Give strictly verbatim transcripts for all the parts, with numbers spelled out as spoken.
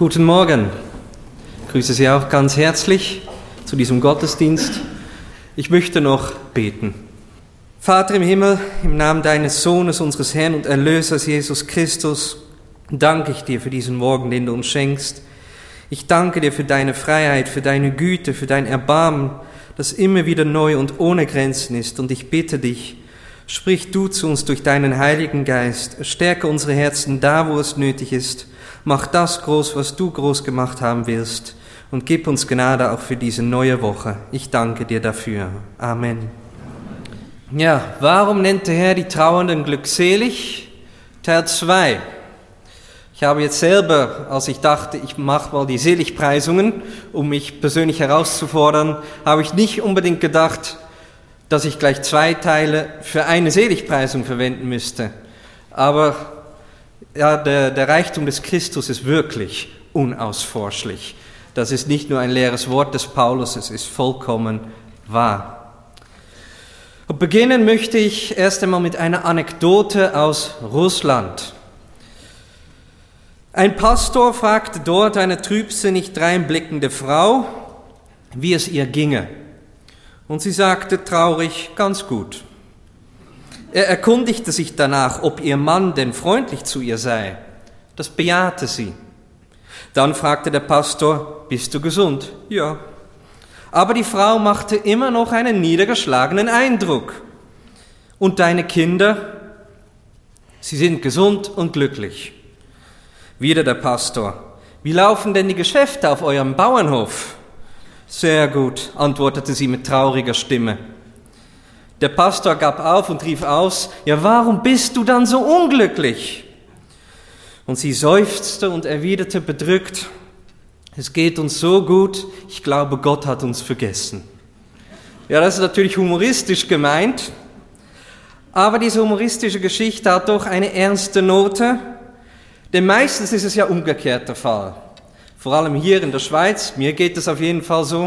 Guten Morgen. Ich grüße Sie auch ganz herzlich zu diesem Gottesdienst. Ich möchte noch beten. Vater im Himmel, im Namen deines Sohnes, unseres Herrn und Erlösers Jesus Christus, danke ich dir für diesen Morgen, den du uns schenkst. Ich danke dir für deine Freiheit, für deine Güte, für dein Erbarmen, das immer wieder neu und ohne Grenzen ist. Und ich bitte dich, sprich du zu uns durch deinen Heiligen Geist, stärke unsere Herzen da, wo es nötig ist. Mach das groß, was du groß gemacht haben willst, und gib uns Gnade auch für diese neue Woche. Ich danke dir dafür. Amen. Ja, warum nennt der Herr die Trauernden glückselig? Teil zwei. Ich habe jetzt selber, als ich dachte, ich mache mal die Seligpreisungen, um mich persönlich herauszufordern, habe ich nicht unbedingt gedacht, dass ich gleich zwei Teile für eine Seligpreisung verwenden müsste. Aber ja, der, der Reichtum des Christus ist wirklich unausforschlich. Das ist nicht nur ein leeres Wort des Paulus, es ist vollkommen wahr. Und beginnen möchte ich erst einmal mit einer Anekdote aus Russland. Ein Pastor fragte dort eine trübsinnig dreinblickende Frau, wie es ihr ginge. Und sie sagte traurig, ganz gut. Er erkundigte sich danach, ob ihr Mann denn freundlich zu ihr sei. Das bejahte sie. Dann fragte der Pastor, bist du gesund? Ja. Aber die Frau machte immer noch einen niedergeschlagenen Eindruck. Und deine Kinder? Sie sind gesund und glücklich. Wieder der Pastor. Wie laufen denn die Geschäfte auf eurem Bauernhof? Sehr gut, antwortete sie mit trauriger Stimme. Der Pastor gab auf und rief aus, ja, warum bist du dann so unglücklich? Und sie seufzte und erwiderte bedrückt, es geht uns so gut, ich glaube, Gott hat uns vergessen. Ja, das ist natürlich humoristisch gemeint, aber diese humoristische Geschichte hat doch eine ernste Note, denn meistens ist es ja umgekehrt der Fall. Vor allem hier in der Schweiz, mir geht es auf jeden Fall so,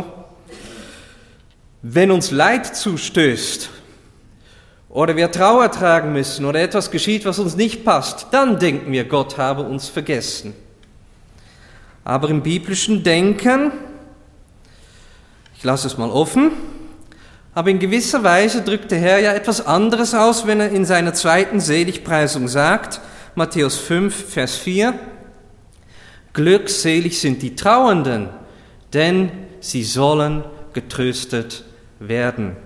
wenn uns Leid zustößt, oder wir Trauer tragen müssen oder etwas geschieht, was uns nicht passt, dann denken wir, Gott habe uns vergessen. Aber im biblischen Denken, ich lasse es mal offen, aber in gewisser Weise drückt der Herr ja etwas anderes aus, wenn er in seiner zweiten Seligpreisung sagt, Matthäus fünf, Vers vier, glückselig sind die Trauernden, denn sie sollen getröstet werden.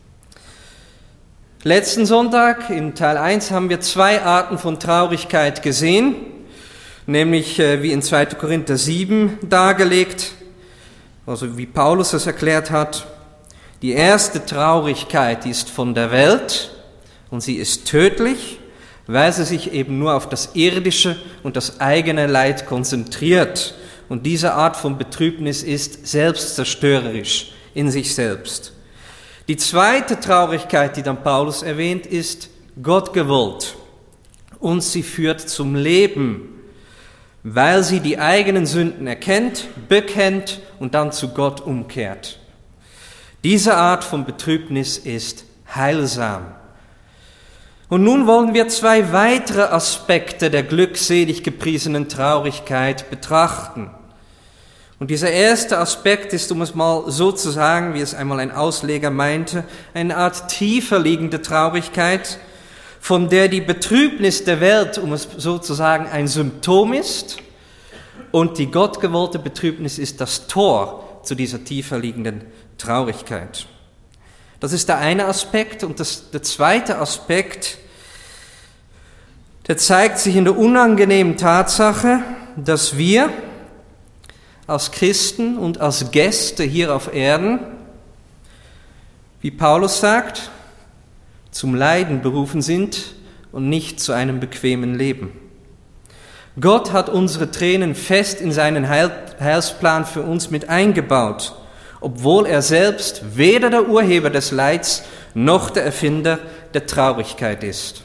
Letzten Sonntag in Teil eins haben wir zwei Arten von Traurigkeit gesehen, nämlich wie in zweiter Korinther sieben dargelegt, also wie Paulus es erklärt hat. Die erste Traurigkeit, die ist von der Welt und sie ist tödlich, weil sie sich eben nur auf das Irdische und das eigene Leid konzentriert. Und diese Art von Betrübnis ist selbstzerstörerisch in sich selbst. Die zweite Traurigkeit, die dann Paulus erwähnt, ist Gott gewollt. Und sie führt zum Leben, weil sie die eigenen Sünden erkennt, bekennt und dann zu Gott umkehrt. Diese Art von Betrübnis ist heilsam. Und nun wollen wir zwei weitere Aspekte der glückselig gepriesenen Traurigkeit betrachten. Und dieser erste Aspekt ist, um es mal so zu sagen, wie es einmal ein Ausleger meinte, eine Art tiefer liegende Traurigkeit, von der die Betrübnis der Welt, um es so zu sagen, ein Symptom ist, und die gottgewollte Betrübnis ist das Tor zu dieser tiefer liegenden Traurigkeit. Das ist der eine Aspekt, und das, der zweite Aspekt, der zeigt sich in der unangenehmen Tatsache, dass wir als Christen und als Gäste hier auf Erden, wie Paulus sagt, zum Leiden berufen sind und nicht zu einem bequemen Leben. Gott hat unsere Tränen fest in seinen Heil- Heilsplan für uns mit eingebaut, obwohl er selbst weder der Urheber des Leids noch der Erfinder der Traurigkeit ist.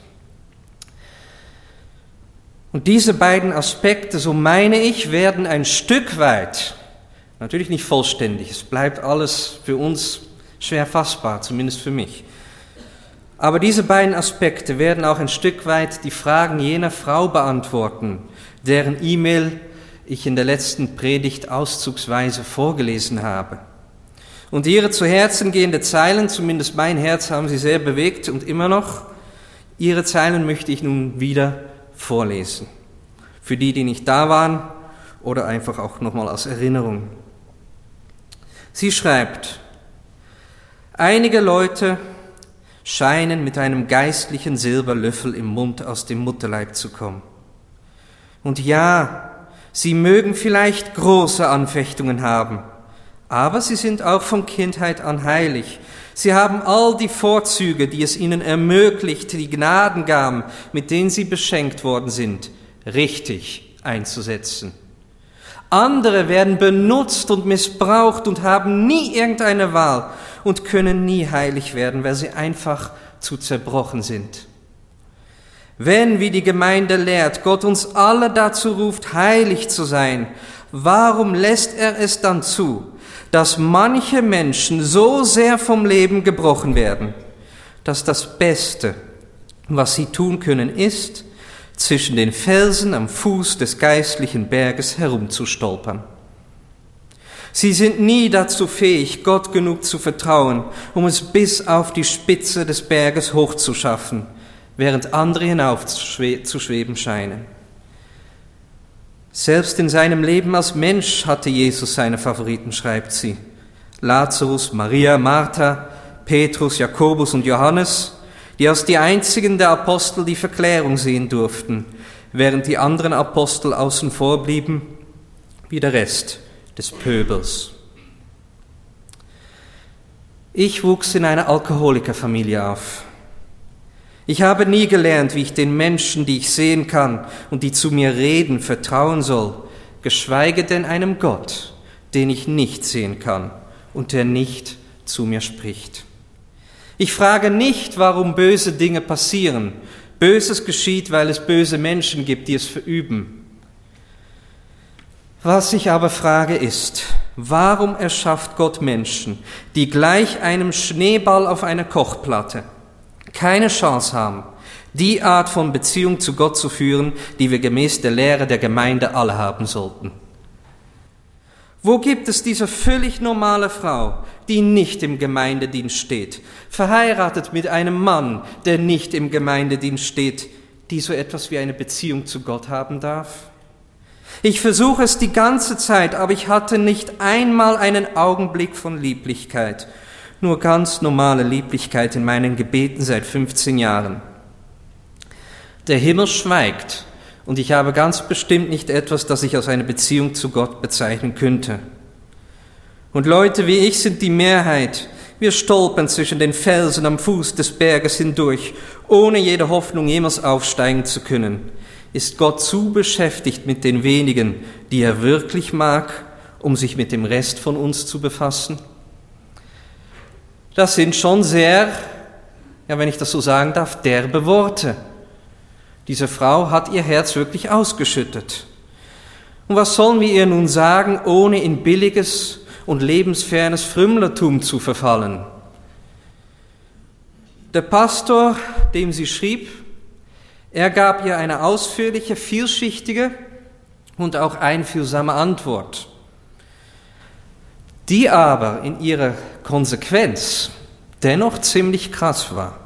Und diese beiden Aspekte, so meine ich, werden ein Stück weit, natürlich nicht vollständig, es bleibt alles für uns schwer fassbar, zumindest für mich, aber diese beiden Aspekte werden auch ein Stück weit die Fragen jener Frau beantworten, deren E-Mail ich in der letzten Predigt auszugsweise vorgelesen habe. Und ihre zu Herzen gehende Zeilen, zumindest mein Herz haben sie sehr bewegt und immer noch, ihre Zeilen möchte ich nun wieder vorlesen. Für die, die nicht da waren oder einfach auch nochmal als Erinnerung. Sie schreibt: Einige Leute scheinen mit einem geistlichen Silberlöffel im Mund aus dem Mutterleib zu kommen. Und ja, sie mögen vielleicht große Anfechtungen haben, aber sie sind auch von Kindheit an heilig. Sie haben all die Vorzüge, die es ihnen ermöglicht, die Gnadengaben, mit denen sie beschenkt worden sind, richtig einzusetzen. Andere werden benutzt und missbraucht und haben nie irgendeine Wahl und können nie heilig werden, weil sie einfach zu zerbrochen sind. Wenn, wie die Gemeinde lehrt, Gott uns alle dazu ruft, heilig zu sein, warum lässt er es dann zu, dass manche Menschen so sehr vom Leben gebrochen werden, dass das Beste, was sie tun können, ist, zwischen den Felsen am Fuß des geistlichen Berges herumzustolpern? Sie sind nie dazu fähig, Gott genug zu vertrauen, um es bis auf die Spitze des Berges hochzuschaffen, während andere hinaufzuschweben scheinen. Selbst in seinem Leben als Mensch hatte Jesus seine Favoriten, schreibt sie. Lazarus, Maria, Martha, Petrus, Jakobus und Johannes, die als die einzigen der Apostel die Verklärung sehen durften, während die anderen Apostel außen vor blieben, wie der Rest des Pöbels. Ich wuchs in einer Alkoholikerfamilie auf. Ich habe nie gelernt, wie ich den Menschen, die ich sehen kann und die zu mir reden, vertrauen soll, geschweige denn einem Gott, den ich nicht sehen kann und der nicht zu mir spricht. Ich frage nicht, warum böse Dinge passieren. Böses geschieht, weil es böse Menschen gibt, die es verüben. Was ich aber frage ist, warum erschafft Gott Menschen, die gleich einem Schneeball auf einer Kochplatte keine Chance haben, die Art von Beziehung zu Gott zu führen, die wir gemäß der Lehre der Gemeinde alle haben sollten? Wo gibt es diese völlig normale Frau, die nicht im Gemeindedienst steht, verheiratet mit einem Mann, der nicht im Gemeindedienst steht, die so etwas wie eine Beziehung zu Gott haben darf? Ich versuche es die ganze Zeit, aber ich hatte nicht einmal einen Augenblick von Lieblichkeit, nur ganz normale Lieblichkeit in meinen Gebeten seit fünfzehn Jahren. Der Himmel schweigt, und ich habe ganz bestimmt nicht etwas, das ich als eine Beziehung zu Gott bezeichnen könnte. Und Leute wie ich sind die Mehrheit. Wir stolpern zwischen den Felsen am Fuß des Berges hindurch, ohne jede Hoffnung jemals aufsteigen zu können. Ist Gott zu beschäftigt mit den wenigen, die er wirklich mag, um sich mit dem Rest von uns zu befassen? Das sind schon sehr, ja, wenn ich das so sagen darf, derbe Worte. Diese Frau hat ihr Herz wirklich ausgeschüttet. Und was sollen wir ihr nun sagen, ohne in billiges und lebensfernes Frümmlertum zu verfallen? Der Pastor, dem sie schrieb, er gab ihr eine ausführliche, vielschichtige und auch einfühlsame Antwort, die aber in ihrer Konsequenz dennoch ziemlich krass war.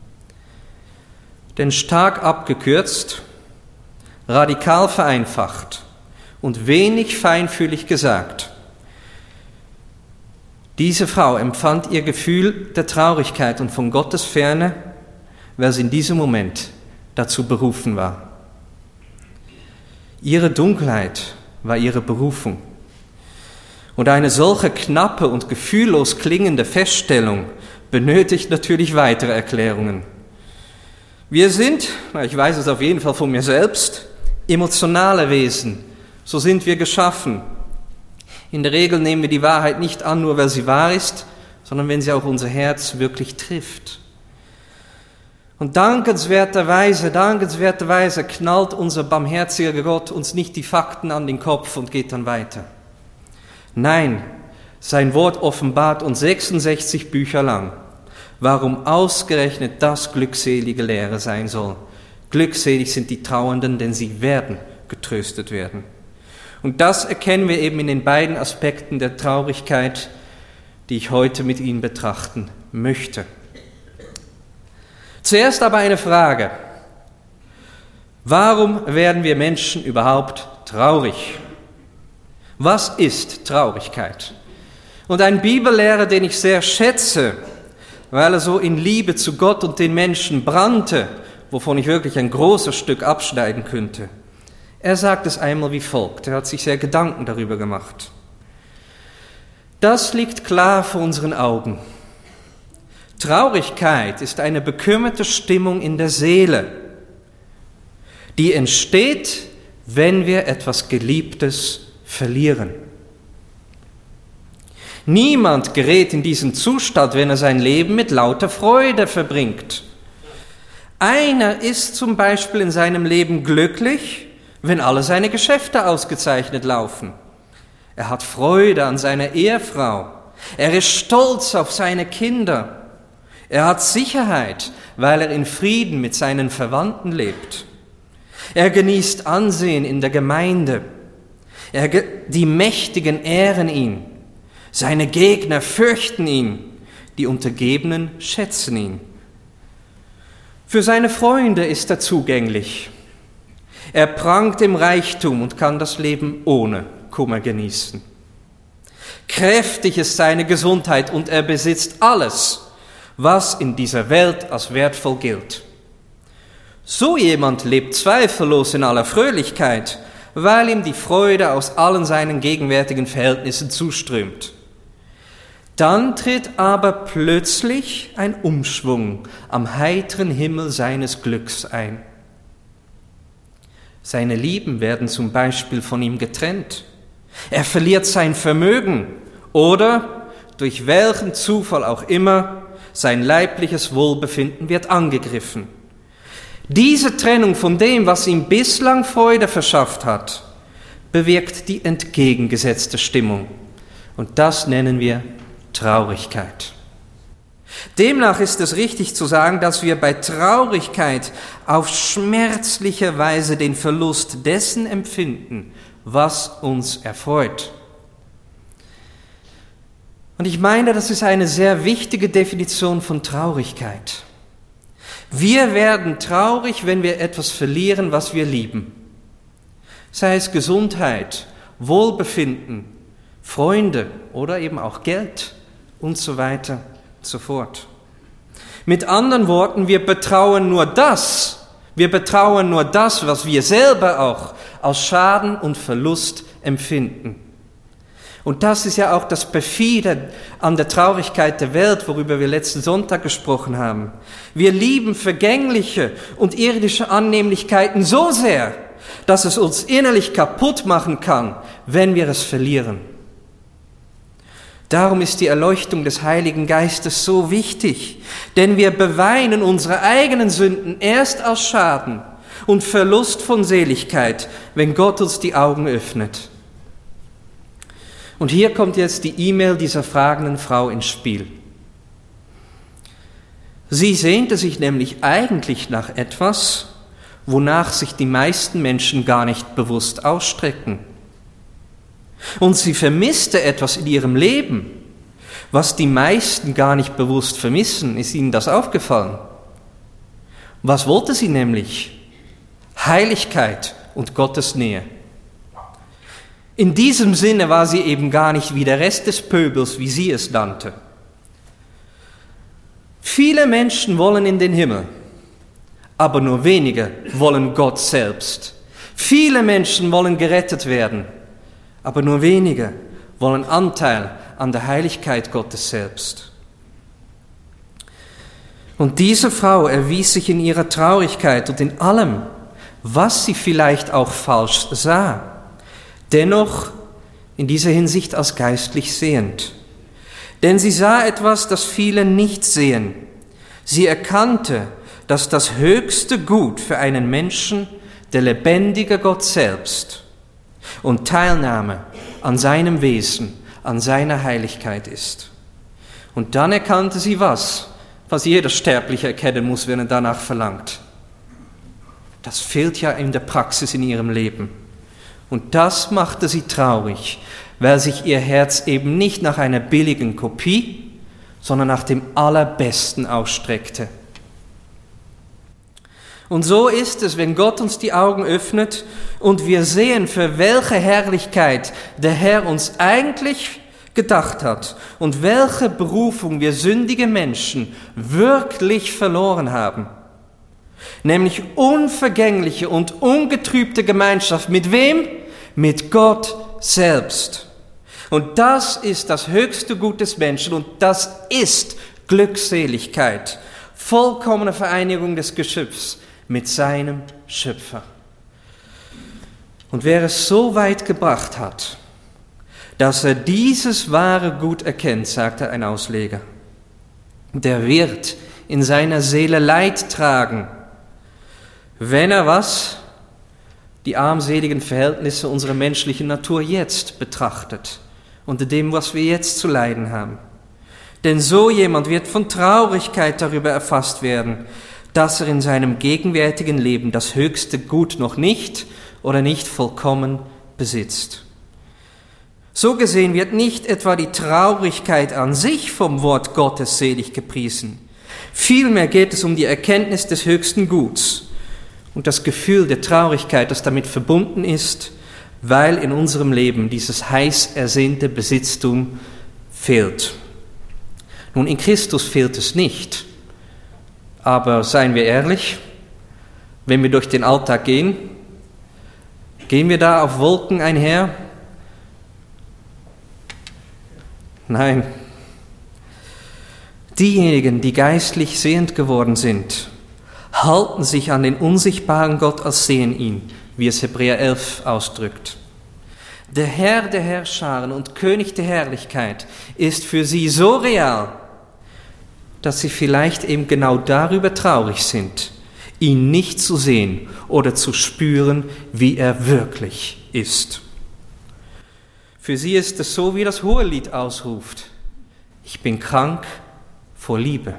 Denn stark abgekürzt, radikal vereinfacht und wenig feinfühlig gesagt, diese Frau empfand ihr Gefühl der Traurigkeit und von Gottes Ferne, weil sie in diesem Moment dazu berufen war. Ihre Dunkelheit war ihre Berufung. Und eine solche knappe und gefühllos klingende Feststellung benötigt natürlich weitere Erklärungen. Wir sind, ich weiß es auf jeden Fall von mir selbst, emotionale Wesen. So sind wir geschaffen. In der Regel nehmen wir die Wahrheit nicht an, nur weil sie wahr ist, sondern wenn sie auch unser Herz wirklich trifft. Und dankenswerterweise, dankenswerterweise knallt unser barmherziger Gott uns nicht die Fakten an den Kopf und geht dann weiter. Nein, sein Wort offenbart uns sechsundsechzig Bücher lang, warum ausgerechnet das glückselige Lehre sein soll. Glückselig sind die Trauernden, denn sie werden getröstet werden. Und das erkennen wir eben in den beiden Aspekten der Traurigkeit, die ich heute mit Ihnen betrachten möchte. Zuerst aber eine Frage. Warum werden wir Menschen überhaupt traurig? Was ist Traurigkeit? Und ein Bibellehrer, den ich sehr schätze, weil er so in Liebe zu Gott und den Menschen brannte, wovon ich wirklich ein großes Stück abschneiden könnte, er sagt es einmal wie folgt. Er hat sich sehr Gedanken darüber gemacht. Das liegt klar vor unseren Augen. Traurigkeit ist eine bekümmerte Stimmung in der Seele, die entsteht, wenn wir etwas Geliebtes verlieren. Niemand gerät in diesen Zustand, wenn er sein Leben mit lauter Freude verbringt. Einer ist zum Beispiel in seinem Leben glücklich, wenn alle seine Geschäfte ausgezeichnet laufen. Er hat Freude an seiner Ehefrau. Er ist stolz auf seine Kinder. Er hat Sicherheit, weil er in Frieden mit seinen Verwandten lebt. Er genießt Ansehen in der Gemeinde. Er, die Mächtigen ehren ihn. Seine Gegner fürchten ihn. Die Untergebenen schätzen ihn. Für seine Freunde ist er zugänglich. Er prangt im Reichtum und kann das Leben ohne Kummer genießen. Kräftig ist seine Gesundheit und er besitzt alles, was in dieser Welt als wertvoll gilt. So jemand lebt zweifellos in aller Fröhlichkeit, weil ihm die Freude aus allen seinen gegenwärtigen Verhältnissen zuströmt. Dann tritt aber plötzlich ein Umschwung am heiteren Himmel seines Glücks ein. Seine Lieben werden zum Beispiel von ihm getrennt. Er verliert sein Vermögen oder, durch welchen Zufall auch immer, sein leibliches Wohlbefinden wird angegriffen. Diese Trennung von dem, was ihm bislang Freude verschafft hat, bewirkt die entgegengesetzte Stimmung. Und das nennen wir Traurigkeit. Demnach ist es richtig zu sagen, dass wir bei Traurigkeit auf schmerzliche Weise den Verlust dessen empfinden, was uns erfreut. Und ich meine, das ist eine sehr wichtige Definition von Traurigkeit. Wir werden traurig, wenn wir etwas verlieren, was wir lieben. Sei es Gesundheit, Wohlbefinden, Freunde oder eben auch Geld und so weiter und so fort. Mit anderen Worten, wir betrauern nur das, wir betrauern nur das, was wir selber auch als Schaden und Verlust empfinden. Und das ist ja auch das Perfide an der Traurigkeit der Welt, worüber wir letzten Sonntag gesprochen haben. Wir lieben vergängliche und irdische Annehmlichkeiten so sehr, dass es uns innerlich kaputt machen kann, wenn wir es verlieren. Darum ist die Erleuchtung des Heiligen Geistes so wichtig, denn wir beweinen unsere eigenen Sünden erst als Schaden und Verlust von Seligkeit, wenn Gott uns die Augen öffnet. Und hier kommt jetzt die E-Mail dieser fragenden Frau ins Spiel. Sie sehnte sich nämlich eigentlich nach etwas, wonach sich die meisten Menschen gar nicht bewusst ausstrecken. Und sie vermisste etwas in ihrem Leben, was die meisten gar nicht bewusst vermissen. Ist Ihnen das aufgefallen? Was wollte sie nämlich? Heiligkeit und Gottes Nähe. In diesem Sinne war sie eben gar nicht wie der Rest des Pöbels, wie sie es nannte. Viele Menschen wollen in den Himmel, aber nur wenige wollen Gott selbst. Viele Menschen wollen gerettet werden, aber nur wenige wollen Anteil an der Heiligkeit Gottes selbst. Und diese Frau erwies sich in ihrer Traurigkeit und in allem, was sie vielleicht auch falsch sah, dennoch in dieser Hinsicht als geistlich sehend. Denn sie sah etwas, das viele nicht sehen. Sie erkannte, dass das höchste Gut für einen Menschen der lebendige Gott selbst und Teilnahme an seinem Wesen, an seiner Heiligkeit ist. Und dann erkannte sie was, was jeder Sterbliche erkennen muss, wenn er danach verlangt. Das fehlt ja in der Praxis in ihrem Leben. Und das machte sie traurig, weil sich ihr Herz eben nicht nach einer billigen Kopie, sondern nach dem Allerbesten ausstreckte. Und so ist es, wenn Gott uns die Augen öffnet und wir sehen, für welche Herrlichkeit der Herr uns eigentlich gedacht hat und welche Berufung wir sündige Menschen wirklich verloren haben. Nämlich unvergängliche und ungetrübte Gemeinschaft. Mit wem? Mit Gott selbst. Und das ist das höchste Gut des Menschen und das ist Glückseligkeit. Vollkommene Vereinigung des Geschöpfs mit seinem Schöpfer. Und wer es so weit gebracht hat, dass er dieses wahre Gut erkennt, sagte ein Ausleger, der wird in seiner Seele Leid tragen, wenn er was? Die armseligen Verhältnisse unserer menschlichen Natur jetzt betrachtet, unter dem, was wir jetzt zu leiden haben. Denn so jemand wird von Traurigkeit darüber erfasst werden, dass er in seinem gegenwärtigen Leben das höchste Gut noch nicht oder nicht vollkommen besitzt. So gesehen wird nicht etwa die Traurigkeit an sich vom Wort Gottes selig gepriesen. Vielmehr geht es um die Erkenntnis des höchsten Guts und das Gefühl der Traurigkeit, das damit verbunden ist, weil in unserem Leben dieses heiß ersehnte Besitztum fehlt. Nun, in Christus fehlt es nicht. Aber seien wir ehrlich, wenn wir durch den Alltag gehen, gehen wir da auf Wolken einher? Nein. Diejenigen, die geistlich sehend geworden sind, halten sich an den unsichtbaren Gott als sehen ihn, wie es Hebräer elf ausdrückt. Der Herr der Herrscharen und König der Herrlichkeit ist für sie so real, dass sie vielleicht eben genau darüber traurig sind, ihn nicht zu sehen oder zu spüren, wie er wirklich ist. Für sie ist es so, wie das Hohelied ausruft: Ich bin krank vor Liebe.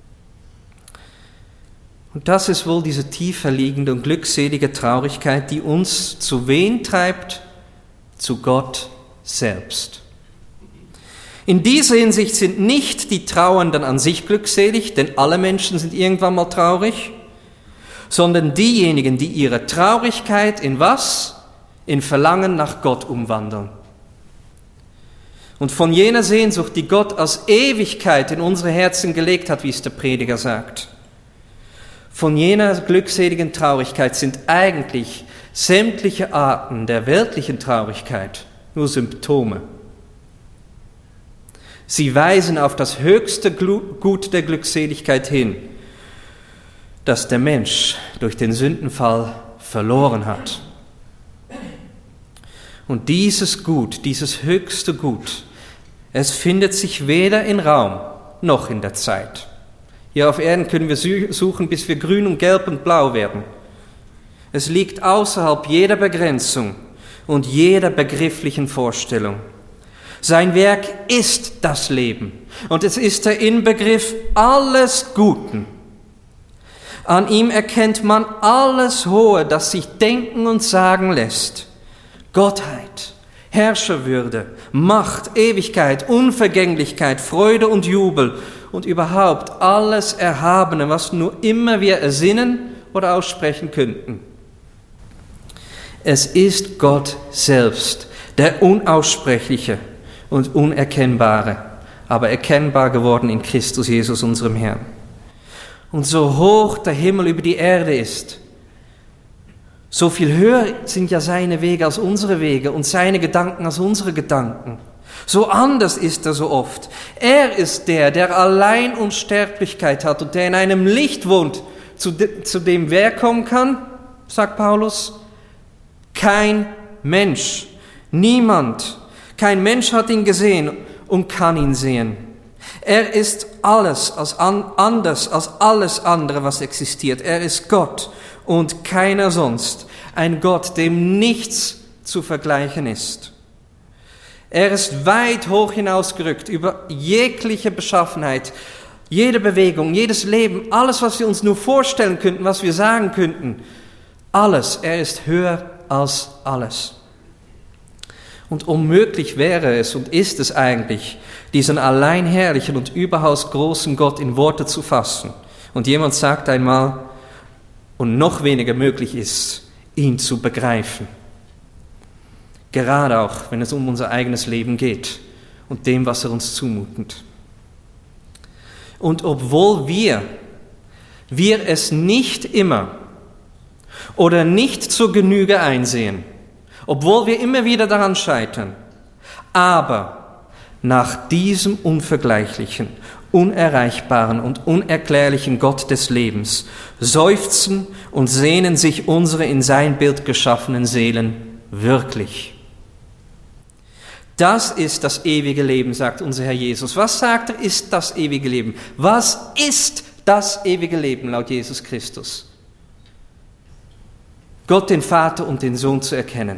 Und das ist wohl diese tiefer liegende und glückselige Traurigkeit, die uns zu wen treibt? Zu Gott selbst. In dieser Hinsicht sind nicht die Trauernden an sich glückselig, denn alle Menschen sind irgendwann mal traurig, sondern diejenigen, die ihre Traurigkeit in was? In Verlangen nach Gott umwandeln. Und von jener Sehnsucht, die Gott als Ewigkeit in unsere Herzen gelegt hat, wie es der Prediger sagt, von jener glückseligen Traurigkeit sind eigentlich sämtliche Arten der weltlichen Traurigkeit nur Symptome. Sie weisen auf das höchste Gut der Glückseligkeit hin, das der Mensch durch den Sündenfall verloren hat. Und dieses Gut, dieses höchste Gut, es findet sich weder in Raum noch in der Zeit. Hier auf Erden können wir suchen, bis wir grün und gelb und blau werden. Es liegt außerhalb jeder Begrenzung und jeder begrifflichen Vorstellung. Sein Werk ist das Leben und es ist der Inbegriff alles Guten. An ihm erkennt man alles Hohe, das sich denken und sagen lässt. Gottheit, Herrscherwürde, Macht, Ewigkeit, Unvergänglichkeit, Freude und Jubel und überhaupt alles Erhabene, was nur immer wir ersinnen oder aussprechen könnten. Es ist Gott selbst, der Unaussprechliche und Unerkennbare, aber erkennbar geworden in Christus Jesus, unserem Herrn. Und so hoch der Himmel über die Erde ist, so viel höher sind ja seine Wege als unsere Wege und seine Gedanken als unsere Gedanken. So anders ist er so oft. Er ist der, der allein Unsterblichkeit hat und der in einem Licht wohnt, zu, de, zu dem wer kommen kann, sagt Paulus? Kein Mensch, niemand. Kein Mensch hat ihn gesehen und kann ihn sehen. Er ist alles als an, anders als alles andere, was existiert. Er ist Gott und keiner sonst. Ein Gott, dem nichts zu vergleichen ist. Er ist weit hoch hinausgerückt über jegliche Beschaffenheit, jede Bewegung, jedes Leben, alles, was wir uns nur vorstellen könnten, was wir sagen könnten. Alles, er ist höher als alles. Und unmöglich wäre es und ist es eigentlich, diesen allein herrlichen und überaus großen Gott in Worte zu fassen. Und jemand sagt einmal, und noch weniger möglich ist, ihn zu begreifen. Gerade auch, wenn es um unser eigenes Leben geht und dem, was er uns zumutet. Und obwohl wir, wir es nicht immer oder nicht zur Genüge einsehen, obwohl wir immer wieder daran scheitern, aber nach diesem unvergleichlichen, unerreichbaren und unerklärlichen Gott des Lebens seufzen und sehnen sich unsere in sein Bild geschaffenen Seelen wirklich. Das ist das ewige Leben, sagt unser Herr Jesus. Was sagt er, ist das ewige Leben? Was ist das ewige Leben laut Jesus Christus? Gott den Vater und den Sohn zu erkennen.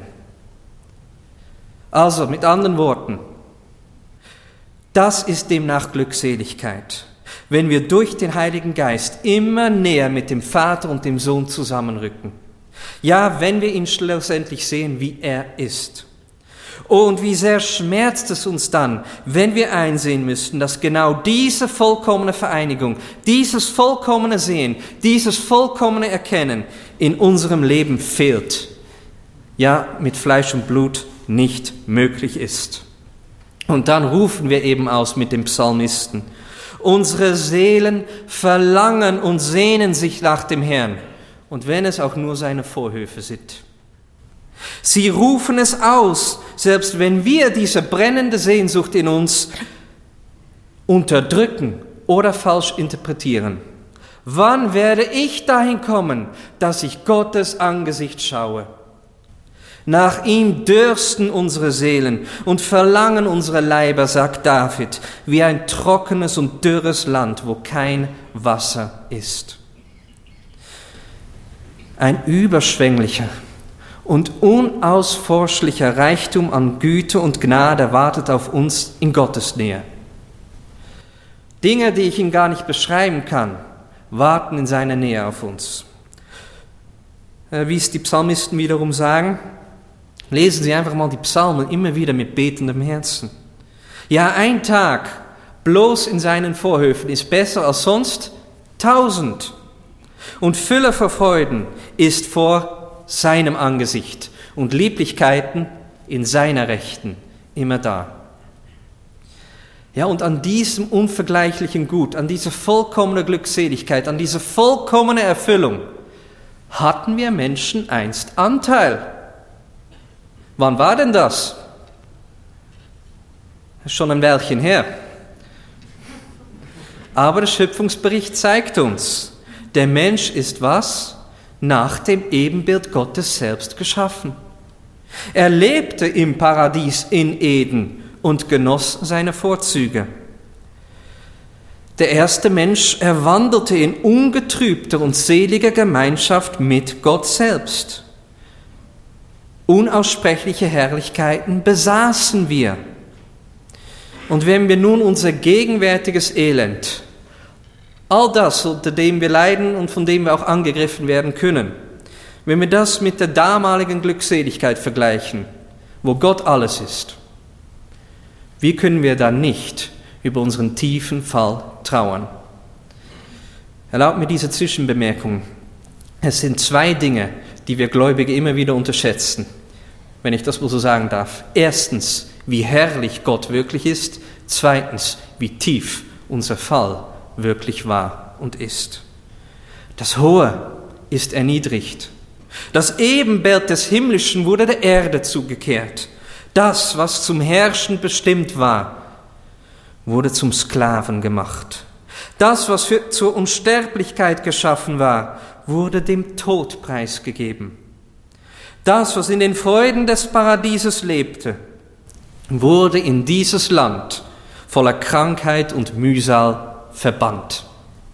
Also mit anderen Worten, das ist demnach Glückseligkeit, wenn wir durch den Heiligen Geist immer näher mit dem Vater und dem Sohn zusammenrücken. Ja, wenn wir ihn schlussendlich sehen, wie er ist. Und wie sehr schmerzt es uns dann, wenn wir einsehen müssten, dass genau diese vollkommene Vereinigung, dieses vollkommene Sehen, dieses vollkommene Erkennen in unserem Leben fehlt. Ja, mit Fleisch und Blut nicht möglich ist. Und dann rufen wir eben aus mit dem Psalmisten. Unsere Seelen verlangen und sehnen sich nach dem Herrn. Und wenn es auch nur seine Vorhöfe sind. Sie rufen es aus, selbst wenn wir diese brennende Sehnsucht in uns unterdrücken oder falsch interpretieren. Wann werde ich dahin kommen, dass ich Gottes Angesicht schaue? Nach ihm dürsten unsere Seelen und verlangen unsere Leiber, sagt David, wie ein trockenes und dürres Land, wo kein Wasser ist. Ein überschwänglicher und unausforschlicher Reichtum an Güte und Gnade wartet auf uns in Gottes Nähe. Dinge, die ich Ihnen gar nicht beschreiben kann, warten in seiner Nähe auf uns. Wie es die Psalmisten wiederum sagen, lesen Sie einfach mal die Psalmen immer wieder mit betendem Herzen. Ja, ein Tag bloß in seinen Vorhöfen ist besser als sonst tausend. Und Fülle vor Freuden ist vor seinem Angesicht und Lieblichkeiten in seiner Rechten immer da. Ja, und an diesem unvergleichlichen Gut, an dieser vollkommenen Glückseligkeit, an dieser vollkommenen Erfüllung hatten wir Menschen einst Anteil. Wann war denn das? Das ist schon ein Weilchen her. Aber der Schöpfungsbericht zeigt uns, der Mensch ist was? Nach dem Ebenbild Gottes selbst geschaffen. Er lebte im Paradies in Eden und genoss seine Vorzüge. Der erste Mensch, er wandelte in ungetrübter und seliger Gemeinschaft mit Gott selbst. Unaussprechliche Herrlichkeiten besaßen wir. Und wenn wir nun unser gegenwärtiges Elend, all das, unter dem wir leiden und von dem wir auch angegriffen werden können, wenn wir das mit der damaligen Glückseligkeit vergleichen, wo Gott alles ist, wie können wir dann nicht über unseren tiefen Fall trauern? Erlaubt mir diese Zwischenbemerkung. Es sind zwei Dinge, die wir Gläubige immer wieder unterschätzen, wenn ich das wohl so sagen darf. Erstens, wie herrlich Gott wirklich ist. Zweitens, wie tief unser Fall wirklich war und ist. Das Hohe ist erniedrigt. Das Ebenbild des Himmlischen wurde der Erde zugekehrt. Das, was zum Herrschen bestimmt war, wurde zum Sklaven gemacht. Das, was für, zur Unsterblichkeit geschaffen war, wurde dem Tod preisgegeben. Das, was in den Freuden des Paradieses lebte, wurde in dieses Land voller Krankheit und Mühsal verbannt.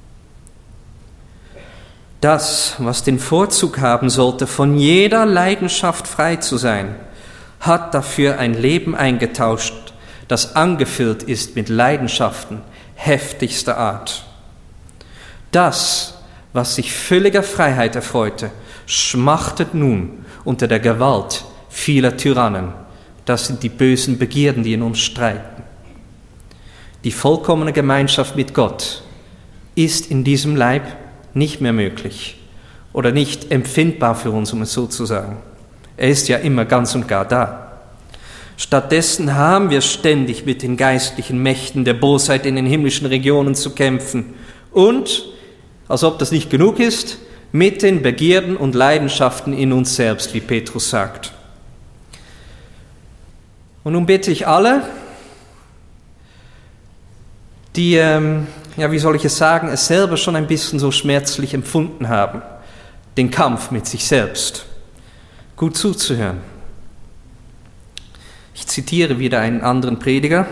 Das, was den Vorzug haben sollte, von jeder Leidenschaft frei zu sein, hat dafür ein Leben eingetauscht, das angefüllt ist mit Leidenschaften heftigster Art. Das, was sich völliger Freiheit erfreute, schmachtet nun unter der Gewalt vieler Tyrannen Das sind die bösen Begierden, die in uns streiten. Die vollkommene Gemeinschaft mit Gott ist in diesem Leib nicht mehr möglich oder nicht empfindbar für uns, um es so zu sagen. Er ist ja immer ganz und gar da. Stattdessen haben wir ständig mit den geistlichen Mächten der Bosheit in den himmlischen Regionen zu kämpfen und, als ob das nicht genug ist, mit den Begierden und Leidenschaften in uns selbst, wie Petrus sagt. Und nun bitte ich alle, die, ähm, ja, wie soll ich es sagen, es selber schon ein bisschen so schmerzlich empfunden haben, den Kampf mit sich selbst, gut zuzuhören. Ich zitiere wieder einen anderen Prediger.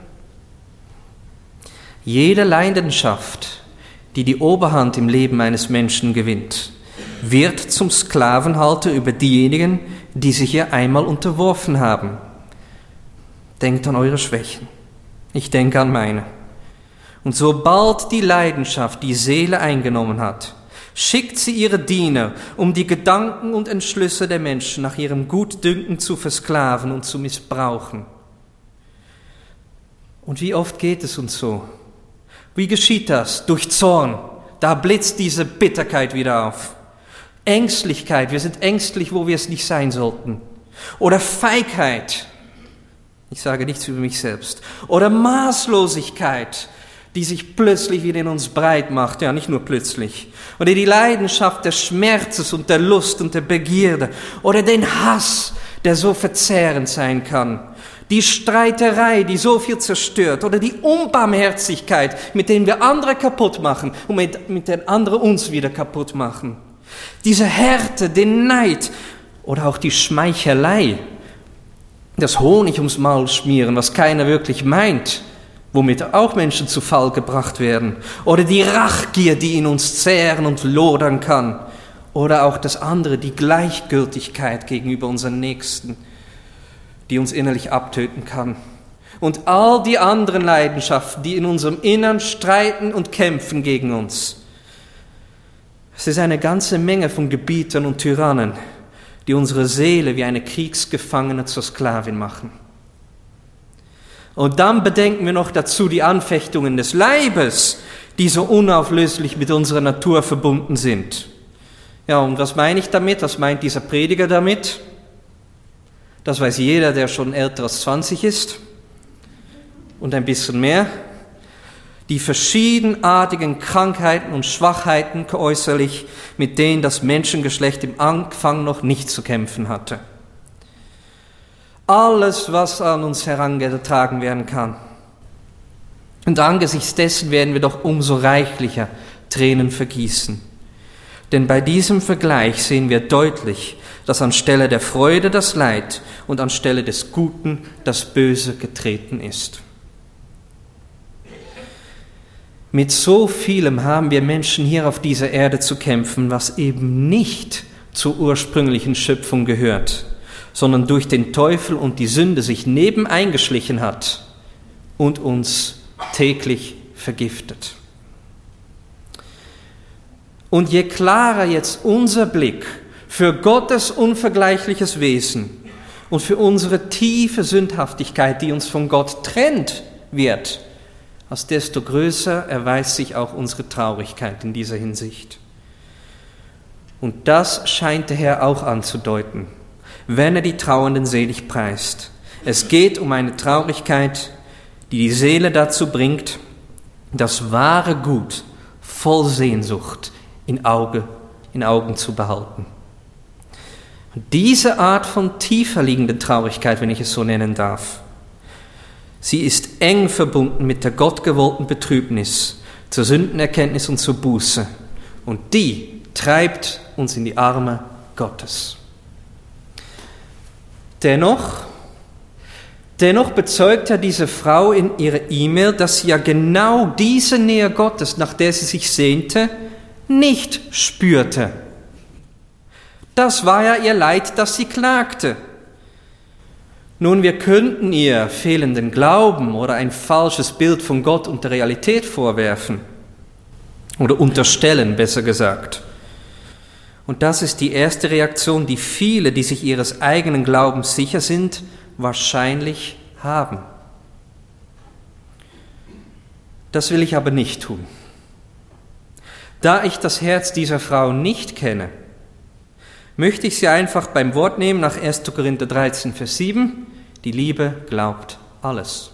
Jede Leidenschaft, die die Oberhand im Leben eines Menschen gewinnt, wird zum Sklavenhalter über diejenigen, die sich ihr einmal unterworfen haben. Denkt an eure Schwächen. Ich denke an meine. Und sobald die Leidenschaft die Seele eingenommen hat, schickt sie ihre Diener, um die Gedanken und Entschlüsse der Menschen nach ihrem Gutdünken zu versklaven und zu missbrauchen. Und wie oft geht es uns so? Wie geschieht das? Durch Zorn. Da blitzt diese Bitterkeit wieder auf. Ängstlichkeit. Wir sind ängstlich, wo wir es nicht sein sollten. Oder Feigheit. Ich sage nichts über mich selbst. Oder Maßlosigkeit, die sich plötzlich wieder in uns breit macht. Ja, nicht nur plötzlich. Oder die Leidenschaft des Schmerzes und der Lust und der Begierde. Oder den Hass, der so verzehrend sein kann. Die Streiterei, die so viel zerstört. Oder die Unbarmherzigkeit, mit denen wir andere kaputt machen und mit, mit denen andere uns wieder kaputt machen. Diese Härte, den Neid oder auch die Schmeichelei. Das Honig ums Maul schmieren, was keiner wirklich meint, womit auch Menschen zu Fall gebracht werden. Oder die Rachgier, die in uns zehren und lodern kann. Oder auch das andere, die Gleichgültigkeit gegenüber unseren Nächsten, die uns innerlich abtöten kann. Und all die anderen Leidenschaften, die in unserem Innern streiten und kämpfen gegen uns. Es ist eine ganze Menge von Gebietern und Tyrannen, die unsere Seele wie eine Kriegsgefangene zur Sklavin machen. Und dann bedenken wir noch dazu die Anfechtungen des Leibes, die so unauflöslich mit unserer Natur verbunden sind. Ja, und was meine ich damit? Was meint dieser Prediger damit? Das weiß jeder, der schon älter als zwanzig ist und ein bisschen mehr. Die verschiedenartigen Krankheiten und Schwachheiten äußerlich, mit denen das Menschengeschlecht im Anfang noch nicht zu kämpfen hatte. Alles, was an uns herangetragen werden kann. Und angesichts dessen werden wir doch umso reichlicher Tränen vergießen. Denn bei diesem Vergleich sehen wir deutlich, dass anstelle der Freude das Leid und anstelle des Guten das Böse getreten ist. Mit so vielem haben wir Menschen hier auf dieser Erde zu kämpfen, was eben nicht zur ursprünglichen Schöpfung gehört, sondern durch den Teufel und die Sünde sich nebeneingeschlichen hat und uns täglich vergiftet. Und je klarer jetzt unser Blick für Gottes unvergleichliches Wesen und für unsere tiefe Sündhaftigkeit, die uns von Gott trennt, wird, als desto größer erweist sich auch unsere Traurigkeit in dieser Hinsicht. Und das scheint der Herr auch anzudeuten, wenn er die Trauernden selig preist. Es geht um eine Traurigkeit, die die Seele dazu bringt, das wahre Gut voll Sehnsucht in, Auge, in Augen zu behalten. Und diese Art von tiefer liegender Traurigkeit, wenn ich es so nennen darf, sie ist eng verbunden mit der gottgewollten Betrübnis zur Sündenerkenntnis und zur Buße. Und die treibt uns in die Arme Gottes. Dennoch, dennoch bezeugt ja diese Frau in ihrer E-Mail, dass sie ja genau diese Nähe Gottes, nach der sie sich sehnte, nicht spürte. Das war ja ihr Leid, das sie klagte. Nun, wir könnten ihr fehlenden Glauben oder ein falsches Bild von Gott und der Realität vorwerfen oder unterstellen, besser gesagt. Und das ist die erste Reaktion, die viele, die sich ihres eigenen Glaubens sicher sind, wahrscheinlich haben. Das will ich aber nicht tun. Da ich das Herz dieser Frau nicht kenne, möchte ich sie einfach beim Wort nehmen nach erster Korinther dreizehn, Vers sieben. Die Liebe glaubt alles.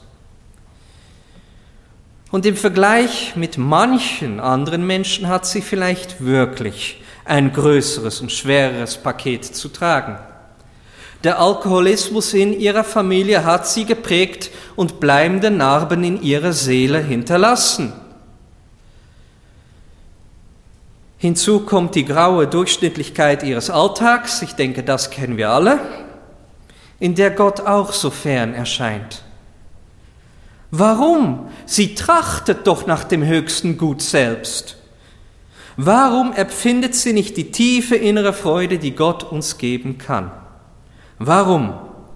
Und im Vergleich mit manchen anderen Menschen hat sie vielleicht wirklich ein größeres und schwereres Paket zu tragen. Der Alkoholismus in ihrer Familie hat sie geprägt und bleibende Narben in ihrer Seele hinterlassen. Hinzu kommt die graue Durchschnittlichkeit ihres Alltags, ich denke, das kennen wir alle, in der Gott auch so fern erscheint. Warum? Sie trachtet doch nach dem höchsten Gut selbst. Warum empfindet sie nicht die tiefe innere Freude, die Gott uns geben kann? Warum?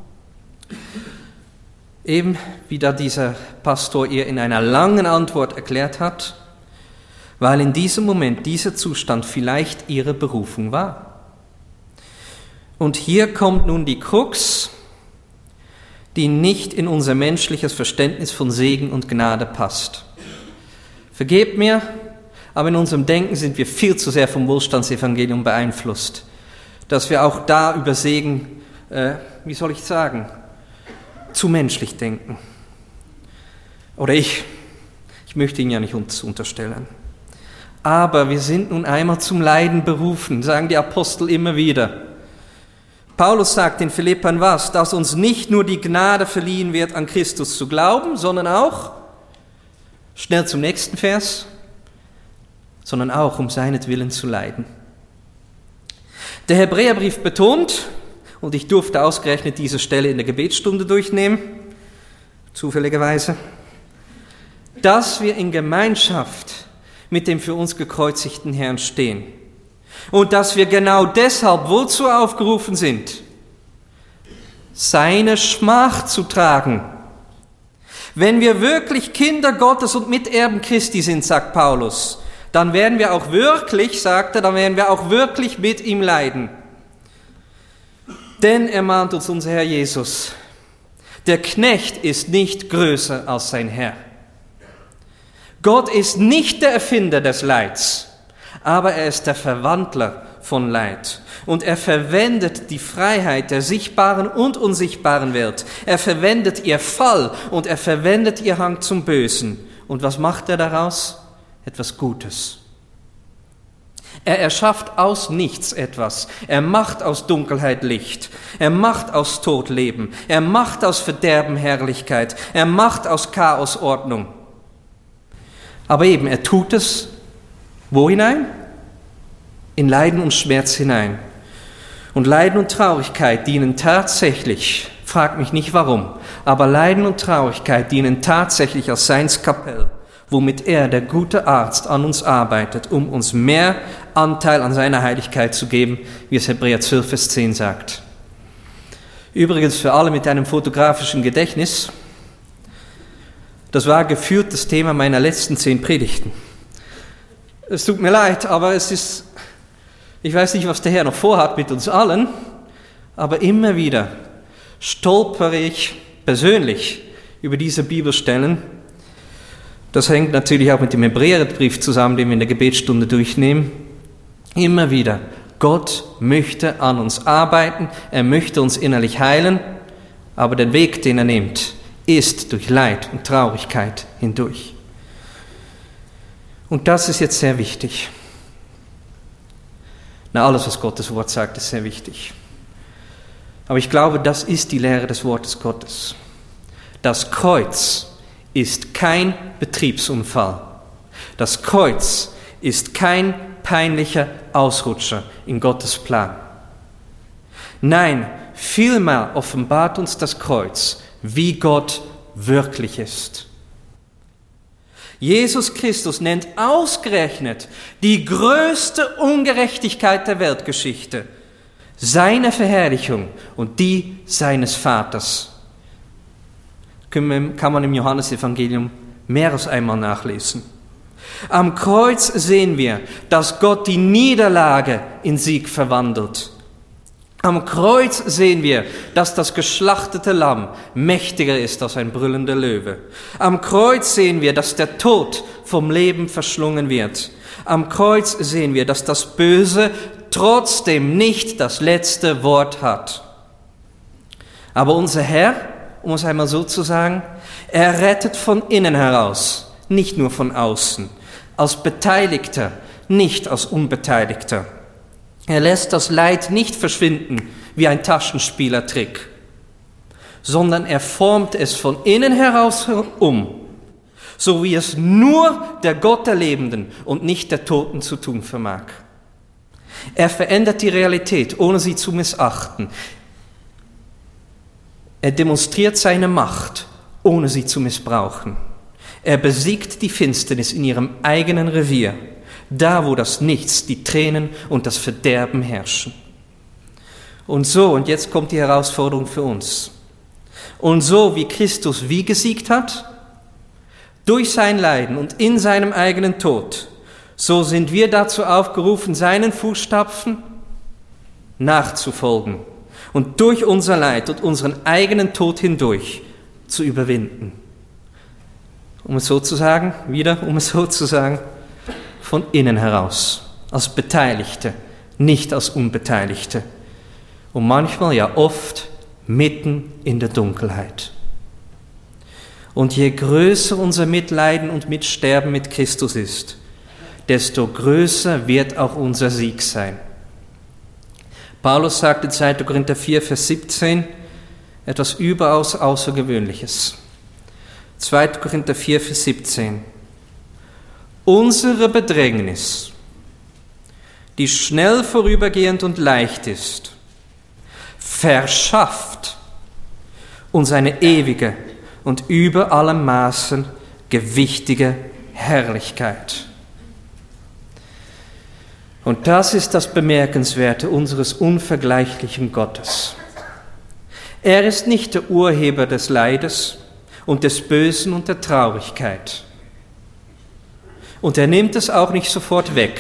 Eben wie da dieser Pastor ihr in einer langen Antwort erklärt hat, weil in diesem Moment dieser Zustand vielleicht ihre Berufung war. Und hier kommt nun die Krux, die nicht in unser menschliches Verständnis von Segen und Gnade passt. Vergebt mir, aber in unserem Denken sind wir viel zu sehr vom Wohlstandsevangelium beeinflusst, dass wir auch da über Segen, äh, wie soll ich sagen, zu menschlich denken. Oder ich, ich möchte ihn ja nicht uns unterstellen. Aber wir sind nun einmal zum Leiden berufen, sagen die Apostel immer wieder. Paulus sagt in Philippern was? Dass uns nicht nur die Gnade verliehen wird, an Christus zu glauben, sondern auch, schnell zum nächsten Vers, sondern auch um seinetwillen zu leiden. Der Hebräerbrief betont, und ich durfte ausgerechnet diese Stelle in der Gebetsstunde durchnehmen, zufälligerweise, dass wir in Gemeinschaft mit dem für uns gekreuzigten Herrn stehen. Und dass wir genau deshalb wozu aufgerufen sind, seine Schmach zu tragen. Wenn wir wirklich Kinder Gottes und Miterben Christi sind, sagt Paulus, dann werden wir auch wirklich, sagt er, dann werden wir auch wirklich mit ihm leiden. Denn ermahnt uns unser Herr Jesus, der Knecht ist nicht größer als sein Herr. Gott ist nicht der Erfinder des Leids, aber er ist der Verwandler von Leid. Und er verwendet die Freiheit der sichtbaren und unsichtbaren Welt. Er verwendet ihr Fall und er verwendet ihr Hang zum Bösen. Und was macht er daraus? Etwas Gutes. Er erschafft aus nichts etwas. Er macht aus Dunkelheit Licht. Er macht aus Tod Leben. Er macht aus Verderben Herrlichkeit. Er macht aus Chaos Ordnung. Aber eben, er tut es wo hinein? In Leiden und Schmerz hinein. Und Leiden und Traurigkeit dienen tatsächlich, frag mich nicht warum, aber Leiden und Traurigkeit dienen tatsächlich als sein Skalpell, womit er, der gute Arzt, an uns arbeitet, um uns mehr Anteil an seiner Heiligkeit zu geben, wie es Hebräer zwölf, Vers zehn sagt. Übrigens für alle mit einem fotografischen Gedächtnis, das war gefühlt das Thema meiner letzten zehn Predigten. Es tut mir leid, aber es ist, ich weiß nicht, was der Herr noch vorhat mit uns allen, aber immer wieder stolpere ich persönlich über diese Bibelstellen. Das hängt natürlich auch mit dem Hebräerbrief zusammen, den wir in der Gebetsstunde durchnehmen. Immer wieder, Gott möchte an uns arbeiten, er möchte uns innerlich heilen, aber der Weg, den er nimmt, ist durch Leid und Traurigkeit hindurch. Und das ist jetzt sehr wichtig. Na, alles, was Gottes Wort sagt, ist sehr wichtig. Aber ich glaube, das ist die Lehre des Wortes Gottes. Das Kreuz ist kein Betriebsunfall. Das Kreuz ist kein peinlicher Ausrutscher in Gottes Plan. Nein, vielmehr offenbart uns das Kreuz, wie Gott wirklich ist. Jesus Christus nennt ausgerechnet die größte Ungerechtigkeit der Weltgeschichte, seine Verherrlichung und die seines Vaters. Kann man im Johannesevangelium mehr als einmal nachlesen. Am Kreuz sehen wir, dass Gott die Niederlage in Sieg verwandelt. Am Kreuz sehen wir, dass das geschlachtete Lamm mächtiger ist als ein brüllender Löwe. Am Kreuz sehen wir, dass der Tod vom Leben verschlungen wird. Am Kreuz sehen wir, dass das Böse trotzdem nicht das letzte Wort hat. Aber unser Herr, um es einmal so zu sagen, er rettet von innen heraus, nicht nur von außen, als Beteiligter, nicht als Unbeteiligter. Er lässt das Leid nicht verschwinden wie ein Taschenspielertrick, sondern er formt es von innen heraus um, so wie es nur der Gott der Lebenden und nicht der Toten zu tun vermag. Er verändert die Realität, ohne sie zu missachten. Er demonstriert seine Macht, ohne sie zu missbrauchen. Er besiegt die Finsternis in ihrem eigenen Revier, da wo das Nichts, die Tränen und das Verderben herrschen. Und so, und jetzt kommt die Herausforderung für uns, und so wie Christus wie gesiegt hat, durch sein Leiden und in seinem eigenen Tod, so sind wir dazu aufgerufen, seinen Fußstapfen nachzufolgen und durch unser Leid und unseren eigenen Tod hindurch zu überwinden. Um es so zu sagen, wieder um es so zu sagen, von innen heraus, als Beteiligte, nicht als Unbeteiligte. Und manchmal, ja oft, mitten in der Dunkelheit. Und je größer unser Mitleiden und Mitsterben mit Christus ist, desto größer wird auch unser Sieg sein. Paulus sagt in zweiter Korinther vier, Vers siebzehn etwas überaus Außergewöhnliches. zweiter Korinther vier, Vers siebzehn. Unsere Bedrängnis, die schnell vorübergehend und leicht ist, verschafft uns eine ewige und über allem Maßen gewichtige Herrlichkeit. Und das ist das Bemerkenswerte unseres unvergleichlichen Gottes. Er ist nicht der Urheber des Leides und des Bösen und der Traurigkeit. Und er nimmt es auch nicht sofort weg.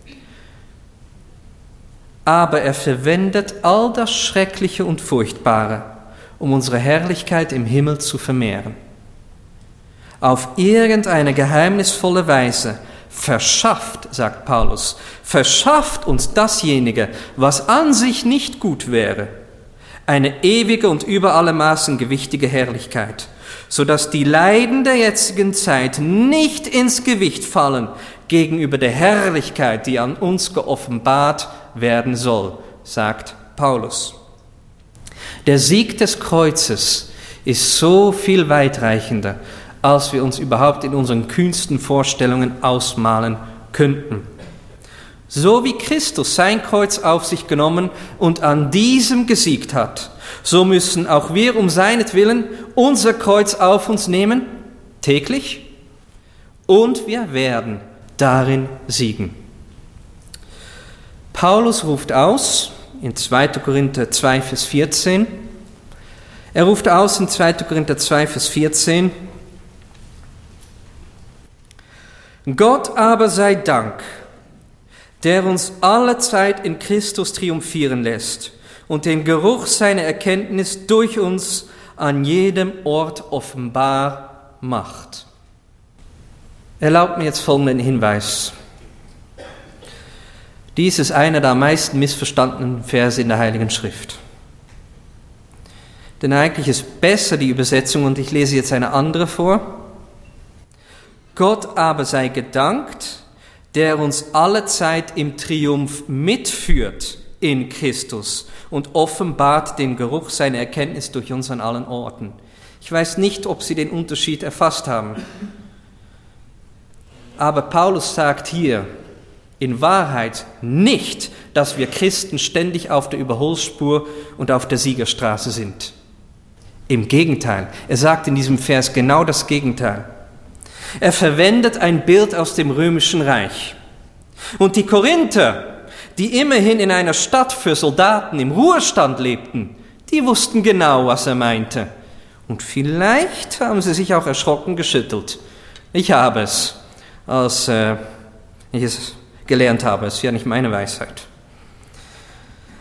Aber er verwendet all das Schreckliche und Furchtbare, um unsere Herrlichkeit im Himmel zu vermehren. Auf irgendeine geheimnisvolle Weise verschafft, sagt Paulus, verschafft uns dasjenige, was an sich nicht gut wäre, eine ewige und über alle Maßen gewichtige Herrlichkeit, sodass die Leiden der jetzigen Zeit nicht ins Gewicht fallen gegenüber der Herrlichkeit, die an uns geoffenbart werden soll, sagt Paulus. Der Sieg des Kreuzes ist so viel weitreichender, als wir uns überhaupt in unseren kühnsten Vorstellungen ausmalen könnten. So wie Christus sein Kreuz auf sich genommen und an diesem gesiegt hat, so müssen auch wir um seinetwillen unser Kreuz auf uns nehmen, täglich, und wir werden darin siegen. Paulus ruft aus in zweiter Korinther zwei, Vers vierzehn, er ruft aus in zweiter Korinther zwei, Vers vierzehn, Gott aber sei Dank, der uns alle Zeit in Christus triumphieren lässt und den Geruch seiner Erkenntnis durch uns an jedem Ort offenbar macht. Erlaubt mir jetzt folgenden Hinweis. Dies ist einer der am meisten missverstandenen Verse in der Heiligen Schrift. Denn eigentlich ist besser die Übersetzung, und ich lese jetzt eine andere vor. Gott aber sei gedankt, der uns alle Zeit im Triumph mitführt in Christus und offenbart den Geruch seiner Erkenntnis durch uns an allen Orten. Ich weiß nicht, ob Sie den Unterschied erfasst haben. Aber Paulus sagt hier in Wahrheit nicht, dass wir Christen ständig auf der Überholspur und auf der Siegerstraße sind. Im Gegenteil, er sagt in diesem Vers genau das Gegenteil. Er verwendet ein Bild aus dem Römischen Reich. Und die Korinther, die immerhin in einer Stadt für Soldaten im Ruhestand lebten, die wussten genau, was er meinte. Und vielleicht haben sie sich auch erschrocken geschüttelt. Ich habe es, als äh, ich es gelernt habe. Es ist ja nicht meine Weisheit.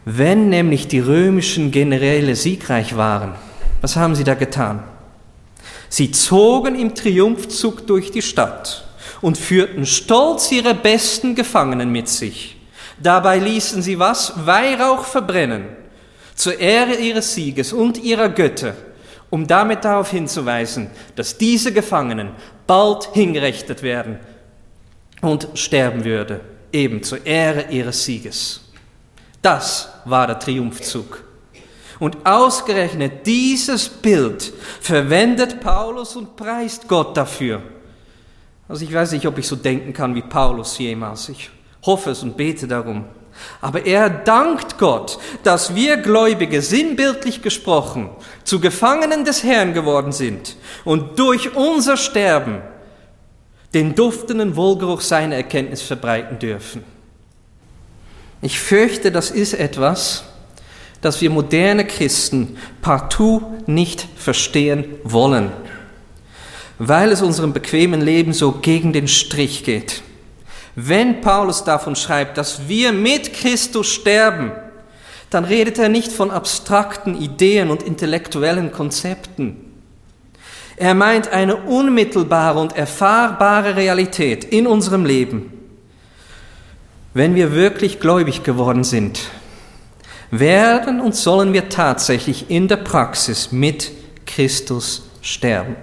Wenn nämlich die römischen Generäle siegreich waren, was haben sie da getan? Sie zogen im Triumphzug durch die Stadt und führten stolz ihre besten Gefangenen mit sich. Dabei ließen sie was? Weihrauch verbrennen, zur Ehre ihres Sieges und ihrer Götter, um damit darauf hinzuweisen, dass diese Gefangenen bald hingerichtet werden und sterben würde, eben zur Ehre ihres Sieges. Das war der Triumphzug. Und ausgerechnet dieses Bild verwendet Paulus und preist Gott dafür. Also ich weiß nicht, ob ich so denken kann wie Paulus jemals. Ich hoffe es und bete darum. Aber er dankt Gott, dass wir Gläubige sinnbildlich gesprochen zu Gefangenen des Herrn geworden sind und durch unser Sterben den duftenden Wohlgeruch seiner Erkenntnis verbreiten dürfen. Ich fürchte, das ist etwas, das wir moderne Christen partout nicht verstehen wollen, weil es unserem bequemen Leben so gegen den Strich geht. Wenn Paulus davon schreibt, dass wir mit Christus sterben, dann redet er nicht von abstrakten Ideen und intellektuellen Konzepten. Er meint eine unmittelbare und erfahrbare Realität in unserem Leben. Wenn wir wirklich gläubig geworden sind, werden und sollen wir tatsächlich in der Praxis mit Christus sterben.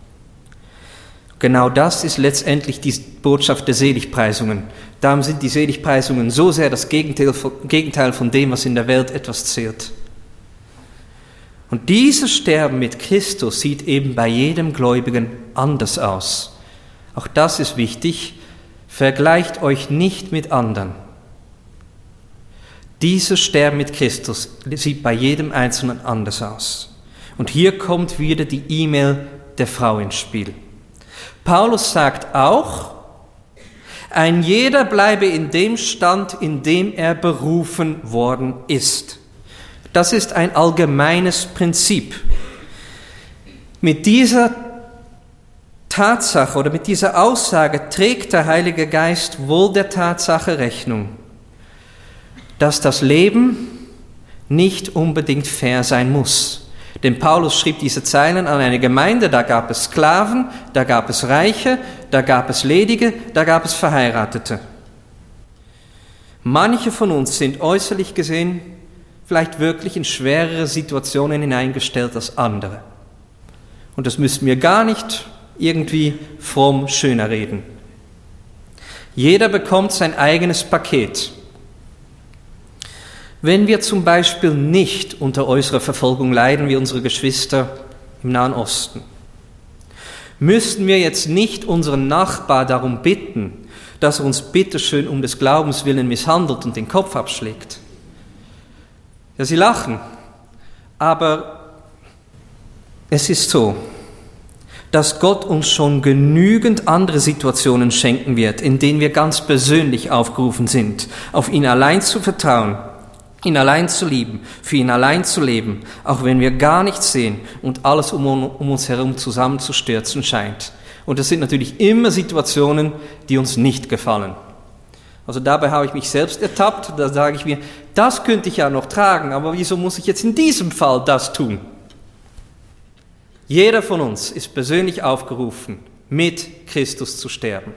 Genau das ist letztendlich die Botschaft der Seligpreisungen. Darum sind die Seligpreisungen so sehr das Gegenteil von dem, was in der Welt etwas zählt. Und dieses Sterben mit Christus sieht eben bei jedem Gläubigen anders aus. Auch das ist wichtig. Vergleicht euch nicht mit anderen. Dieses Sterben mit Christus sieht bei jedem Einzelnen anders aus. Und hier kommt wieder die E-Mail der Frau ins Spiel. Paulus sagt auch, ein jeder bleibe in dem Stand, in dem er berufen worden ist. Das ist ein allgemeines Prinzip. Mit dieser Tatsache oder mit dieser Aussage trägt der Heilige Geist wohl der Tatsache Rechnung, dass das Leben nicht unbedingt fair sein muss. Denn Paulus schrieb diese Zeilen an eine Gemeinde, da gab es Sklaven, da gab es Reiche, da gab es Ledige, da gab es Verheiratete. Manche von uns sind äußerlich gesehen vielleicht wirklich in schwerere Situationen hineingestellt als andere. Und das müssen wir gar nicht irgendwie fromm schöner reden. Jeder bekommt sein eigenes Paket. Wenn wir zum Beispiel nicht unter äußerer Verfolgung leiden wie unsere Geschwister im Nahen Osten, müssten wir jetzt nicht unseren Nachbar darum bitten, dass er uns bitteschön um des Glaubens willen misshandelt und den Kopf abschlägt. Ja, Sie lachen, aber es ist so, dass Gott uns schon genügend andere Situationen schenken wird, in denen wir ganz persönlich aufgerufen sind, auf ihn allein zu vertrauen, ihn allein zu lieben, für ihn allein zu leben, auch wenn wir gar nichts sehen und alles um, um uns herum zusammenzustürzen scheint. Und das sind natürlich immer Situationen, die uns nicht gefallen. Also dabei habe ich mich selbst ertappt, da sage ich mir, das könnte ich ja noch tragen, aber wieso muss ich jetzt in diesem Fall das tun? Jeder von uns ist persönlich aufgerufen, mit Christus zu sterben.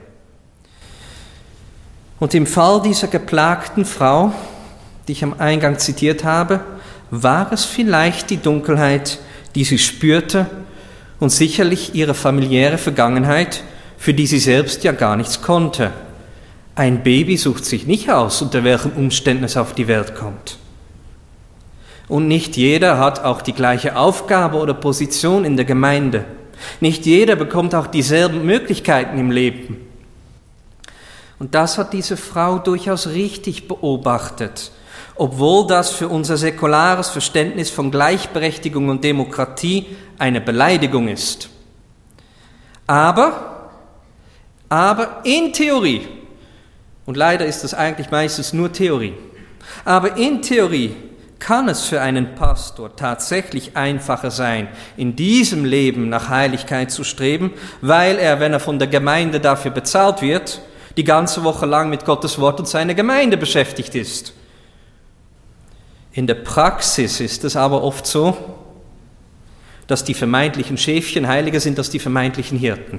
Und im Fall dieser geplagten Frau, die ich am Eingang zitiert habe, war es vielleicht die Dunkelheit, die sie spürte und sicherlich ihre familiäre Vergangenheit, für die sie selbst ja gar nichts konnte. Ein Baby sucht sich nicht aus, unter welchen Umständen es auf die Welt kommt. Und nicht jeder hat auch die gleiche Aufgabe oder Position in der Gemeinde. Nicht jeder bekommt auch dieselben Möglichkeiten im Leben. Und das hat diese Frau durchaus richtig beobachtet, obwohl das für unser säkulares Verständnis von Gleichberechtigung und Demokratie eine Beleidigung ist. Aber, aber in Theorie, und leider ist das eigentlich meistens nur Theorie, aber in Theorie kann es für einen Pastor tatsächlich einfacher sein, in diesem Leben nach Heiligkeit zu streben, weil er, wenn er von der Gemeinde dafür bezahlt wird, die ganze Woche lang mit Gottes Wort und seiner Gemeinde beschäftigt ist. In der Praxis ist es aber oft so, dass die vermeintlichen Schäfchen heiliger sind als die vermeintlichen Hirten.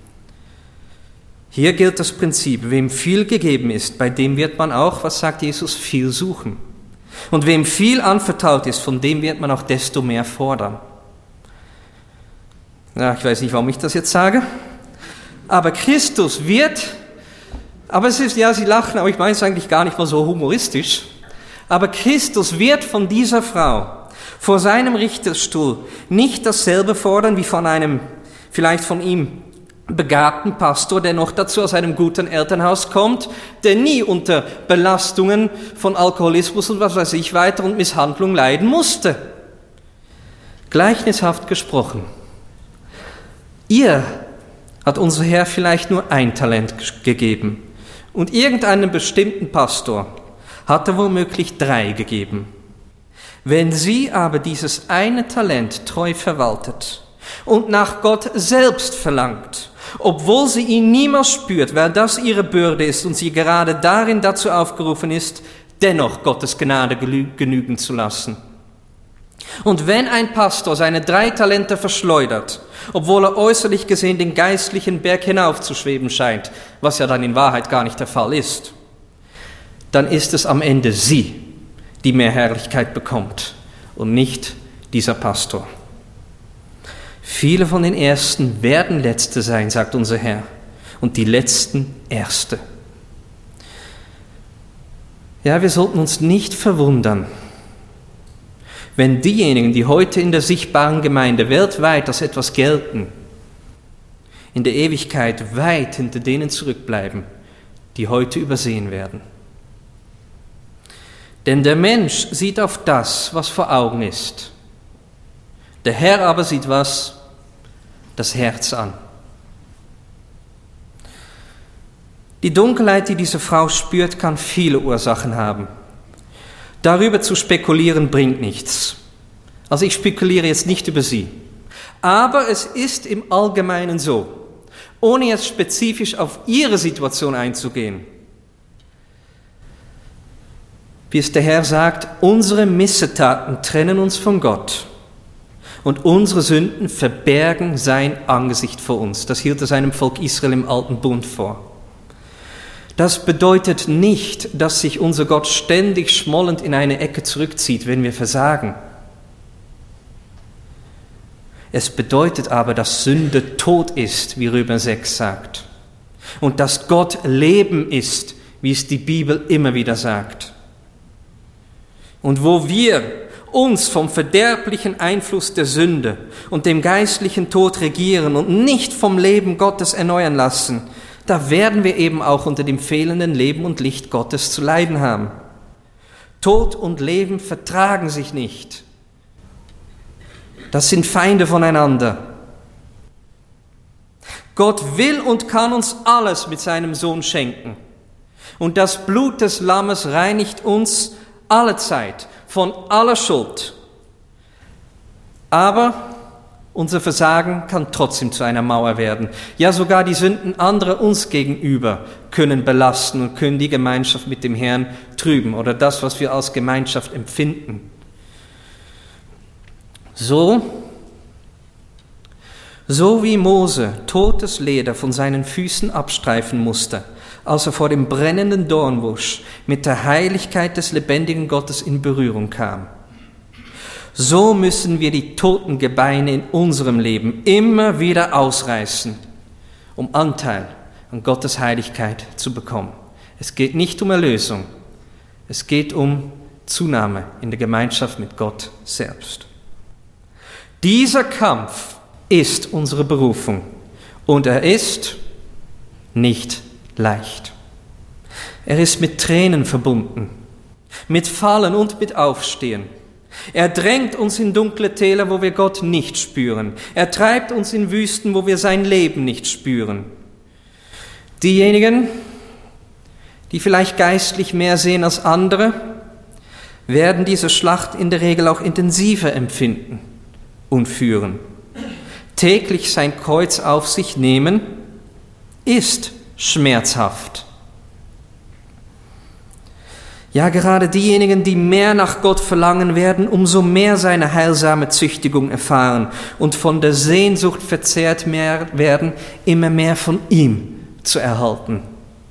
Hier gilt das Prinzip, wem viel gegeben ist, bei dem wird man auch, was sagt Jesus, viel suchen. Und wem viel anvertraut ist, von dem wird man auch desto mehr fordern. Ja, ich weiß nicht, warum ich das jetzt sage, aber Christus wird, aber es ist, ja, Sie lachen, aber ich meine es eigentlich gar nicht mal so humoristisch, aber Christus wird von dieser Frau vor seinem Richterstuhl nicht dasselbe fordern wie von einem, vielleicht von ihm begabten Pastor, der noch dazu aus einem guten Elternhaus kommt, der nie unter Belastungen von Alkoholismus und was weiß ich weiter und Misshandlung leiden musste. Gleichnishaft gesprochen. Ihr hat unser Herr vielleicht nur ein Talent gegeben und irgendeinem bestimmten Pastor hat er womöglich drei gegeben. Wenn sie aber dieses eine Talent treu verwaltet und nach Gott selbst verlangt, obwohl sie ihn niemals spürt, weil das ihre Bürde ist und sie gerade darin dazu aufgerufen ist, dennoch Gottes Gnade genügen zu lassen. Und wenn ein Pastor seine drei Talente verschleudert, obwohl er äußerlich gesehen den geistlichen Berg hinaufzuschweben scheint, was ja dann in Wahrheit gar nicht der Fall ist, dann ist es am Ende sie, die mehr Herrlichkeit bekommt und nicht dieser Pastor. Viele von den Ersten werden Letzte sein, sagt unser Herr, und die Letzten Erste. Ja, wir sollten uns nicht verwundern, wenn diejenigen, die heute in der sichtbaren Gemeinde weltweit als etwas gelten, in der Ewigkeit weit hinter denen zurückbleiben, die heute übersehen werden. Denn der Mensch sieht auf das, was vor Augen ist. Der Herr aber sieht was? Das Herz an. Die Dunkelheit, die diese Frau spürt, kann viele Ursachen haben. Darüber zu spekulieren bringt nichts. Also ich spekuliere jetzt nicht über sie. Aber es ist im Allgemeinen so, ohne jetzt spezifisch auf ihre Situation einzugehen, wie es der Herr sagt, unsere Missetaten trennen uns von Gott und unsere Sünden verbergen sein Angesicht vor uns. Das hielt er seinem Volk Israel im Alten Bund vor. Das bedeutet nicht, dass sich unser Gott ständig schmollend in eine Ecke zurückzieht, wenn wir versagen. Es bedeutet aber, dass Sünde tot ist, wie Römer sechs sagt. Und dass Gott Leben ist, wie es die Bibel immer wieder sagt. Und wo wir uns vom verderblichen Einfluss der Sünde und dem geistlichen Tod regieren und nicht vom Leben Gottes erneuern lassen, da werden wir eben auch unter dem fehlenden Leben und Licht Gottes zu leiden haben. Tod und Leben vertragen sich nicht. Das sind Feinde voneinander. Gott will und kann uns alles mit seinem Sohn schenken. Und das Blut des Lammes reinigt uns allezeit von aller Schuld. Aber unser Versagen kann trotzdem zu einer Mauer werden. Ja, sogar die Sünden anderer uns gegenüber können belasten und können die Gemeinschaft mit dem Herrn trüben oder das, was wir als Gemeinschaft empfinden. So, so wie Mose totes Leder von seinen Füßen abstreifen musste, als er vor dem brennenden Dornbusch mit der Heiligkeit des lebendigen Gottes in Berührung kam. So müssen wir die toten Gebeine in unserem Leben immer wieder ausreißen, um Anteil an Gottes Heiligkeit zu bekommen. Es geht nicht um Erlösung, es geht um Zunahme in der Gemeinschaft mit Gott selbst. Dieser Kampf ist unsere Berufung und er ist nicht leicht. Er ist mit Tränen verbunden, mit Fallen und mit Aufstehen. Er drängt uns in dunkle Täler, wo wir Gott nicht spüren. Er treibt uns in Wüsten, wo wir sein Leben nicht spüren. Diejenigen, die vielleicht geistlich mehr sehen als andere, werden diese Schlacht in der Regel auch intensiver empfinden und führen. Täglich sein Kreuz auf sich nehmen, ist schmerzhaft. Ja, gerade diejenigen, die mehr nach Gott verlangen werden, umso mehr seine heilsame Züchtigung erfahren und von der Sehnsucht verzehrt mehr werden, immer mehr von ihm zu erhalten.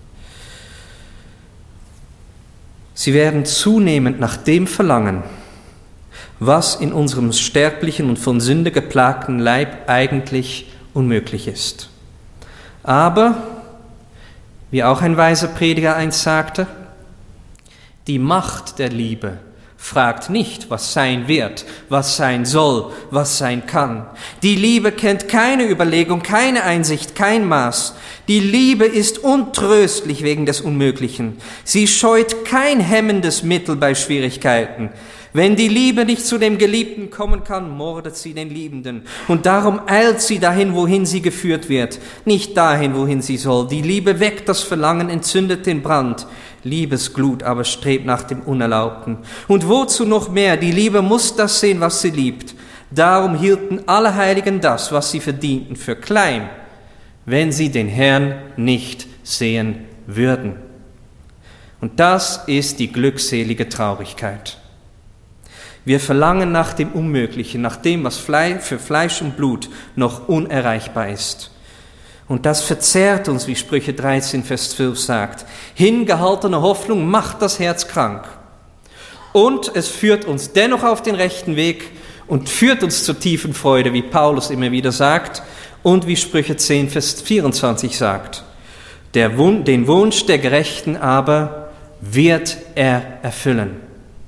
Sie werden zunehmend nach dem verlangen, was in unserem sterblichen und von Sünde geplagten Leib eigentlich unmöglich ist. Aber, wie auch ein weiser Prediger einst sagte, die Macht der Liebe fragt nicht, was sein wird, was sein soll, was sein kann. Die Liebe kennt keine Überlegung, keine Einsicht, kein Maß. Die Liebe ist untröstlich wegen des Unmöglichen. Sie scheut kein hemmendes Mittel bei Schwierigkeiten. Wenn die Liebe nicht zu dem Geliebten kommen kann, mordet sie den Liebenden. Und darum eilt sie dahin, wohin sie geführt wird, nicht dahin, wohin sie soll. Die Liebe weckt das Verlangen, entzündet den Brand. Liebesglut aber strebt nach dem Unerlaubten. Und wozu noch mehr? Die Liebe muss das sehen, was sie liebt. Darum hielten alle Heiligen das, was sie verdienten, für klein, wenn sie den Herrn nicht sehen würden. Und das ist die glückselige Traurigkeit. Wir verlangen nach dem Unmöglichen, nach dem, was für Fleisch und Blut noch unerreichbar ist. Und das verzehrt uns, wie Sprüche dreizehn, Vers zwölf sagt. Hingehaltene Hoffnung macht das Herz krank. Und es führt uns dennoch auf den rechten Weg und führt uns zur tiefen Freude, wie Paulus immer wieder sagt und wie Sprüche zehn, Vers vierundzwanzig sagt. Der Wun- den Wunsch der Gerechten aber wird er erfüllen.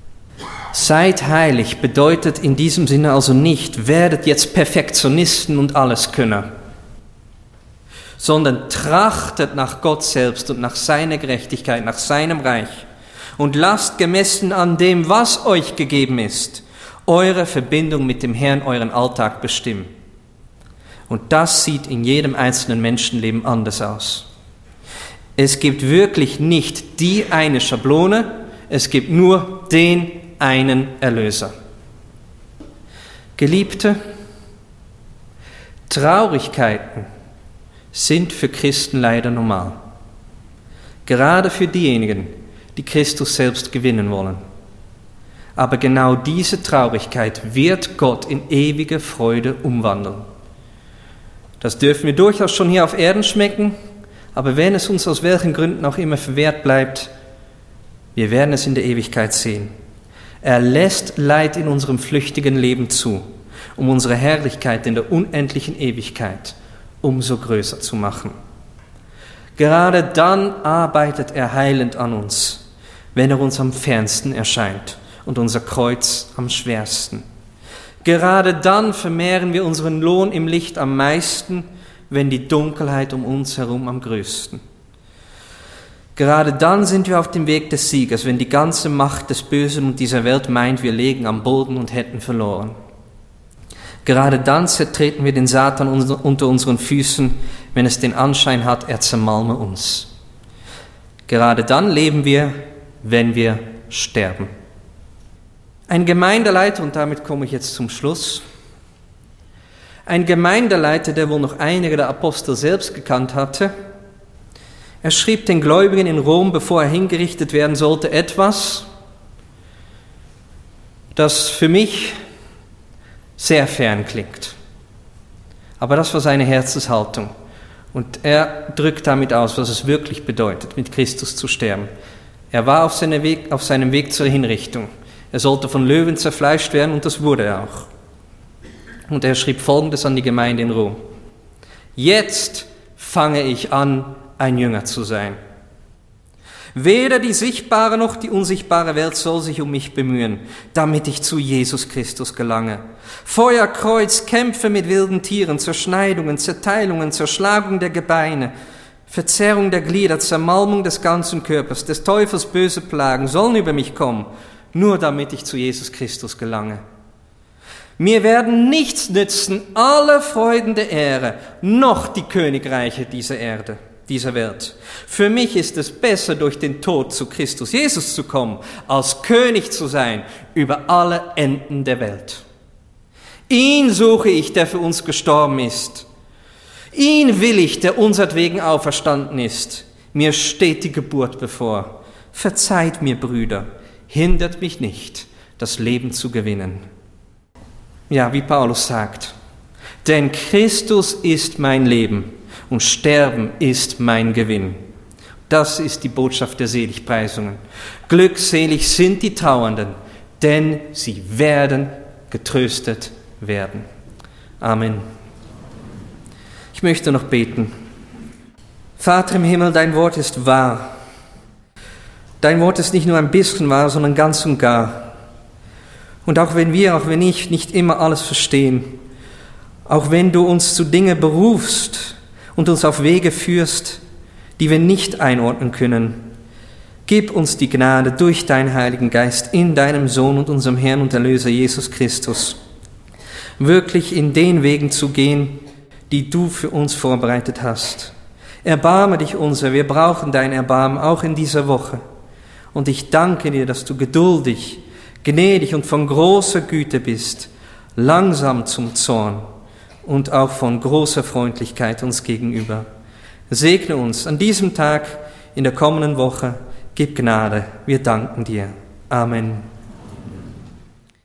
Seid heilig bedeutet in diesem Sinne also nicht, werdet jetzt Perfektionisten und Alleskönner, sondern trachtet nach Gott selbst und nach seiner Gerechtigkeit, nach seinem Reich und lasst gemessen an dem, was euch gegeben ist, eure Verbindung mit dem Herrn euren Alltag bestimmen. Und das sieht in jedem einzelnen Menschenleben anders aus. Es gibt wirklich nicht die eine Schablone, es gibt nur den einen Erlöser. Geliebte, Traurigkeiten sind für Christen leider normal. Gerade für diejenigen, die Christus selbst gewinnen wollen. Aber genau diese Traurigkeit wird Gott in ewige Freude umwandeln. Das dürfen wir durchaus schon hier auf Erden schmecken, aber wenn es uns aus welchen Gründen auch immer verwehrt bleibt, wir werden es in der Ewigkeit sehen. Er lässt Leid in unserem flüchtigen Leben zu, um unsere Herrlichkeit in der unendlichen Ewigkeit umso größer zu machen. Gerade dann arbeitet er heilend an uns, wenn er uns am fernsten erscheint und unser Kreuz am schwersten. Gerade dann vermehren wir unseren Lohn im Licht am meisten, wenn die Dunkelheit um uns herum am größten. Gerade dann sind wir auf dem Weg des Siegers, wenn die ganze Macht des Bösen und dieser Welt meint, wir lägen am Boden und hätten verloren. Gerade dann zertreten wir den Satan unter unseren Füßen, wenn es den Anschein hat, er zermalme uns. Gerade dann leben wir, wenn wir sterben. Ein Gemeindeleiter, und damit komme ich jetzt zum Schluss, ein Gemeindeleiter, der wohl noch einige der Apostel selbst gekannt hatte, er schrieb den Gläubigen in Rom, bevor er hingerichtet werden sollte, etwas, das für mich sehr fern klingt. Aber das war seine Herzenshaltung. Und er drückt damit aus, was es wirklich bedeutet, mit Christus zu sterben. Er war auf, seine Weg, auf seinem Weg zur Hinrichtung. Er sollte von Löwen zerfleischt werden und das wurde er auch. Und er schrieb Folgendes an die Gemeinde in Rom. Jetzt fange ich an, ein Jünger zu sein. Weder die sichtbare noch die unsichtbare Welt soll sich um mich bemühen, damit ich zu Jesus Christus gelange. Feuer, Kreuz, Kämpfe mit wilden Tieren, Zerschneidungen, Zerteilungen, Zerschlagung der Gebeine, Verzerrung der Glieder, Zermalmung des ganzen Körpers, des Teufels böse Plagen sollen über mich kommen, nur damit ich zu Jesus Christus gelange. Mir werden nichts nützen alle Freuden der Ehre, noch die Königreiche dieser Erde, dieser Welt. Für mich ist es besser, durch den Tod zu Christus Jesus zu kommen, als König zu sein über alle Enden der Welt. Ihn suche ich, der für uns gestorben ist. Ihn will ich, der unsertwegen auferstanden ist. Mir steht die Geburt bevor. verzeiht mir, Brüder, hindert mich nicht, das Leben zu gewinnen. Ja, wie Paulus sagt, denn Christus ist mein Leben und Sterben ist mein Gewinn. Das ist die Botschaft der Seligpreisungen. Glückselig sind die Trauernden, denn sie werden getröstet werden. Amen. Ich möchte noch beten. Vater im Himmel, dein Wort ist wahr. Dein Wort ist nicht nur ein bisschen wahr, sondern ganz und gar. Und auch wenn wir, auch wenn ich nicht immer alles verstehen, auch wenn du uns zu Dingen berufst und uns auf Wege führst, die wir nicht einordnen können, gib uns die Gnade durch deinen Heiligen Geist in deinem Sohn und unserem Herrn und Erlöser Jesus Christus, wirklich in den Wegen zu gehen, die du für uns vorbereitet hast. Erbarme dich unser, wir brauchen dein Erbarmen auch in dieser Woche. Und ich danke dir, dass du geduldig, gnädig und von großer Güte bist, langsam zum Zorn und auch von großer Freundlichkeit uns gegenüber. Segne uns an diesem Tag, in der kommenden Woche, gib Gnade, wir danken dir. Amen.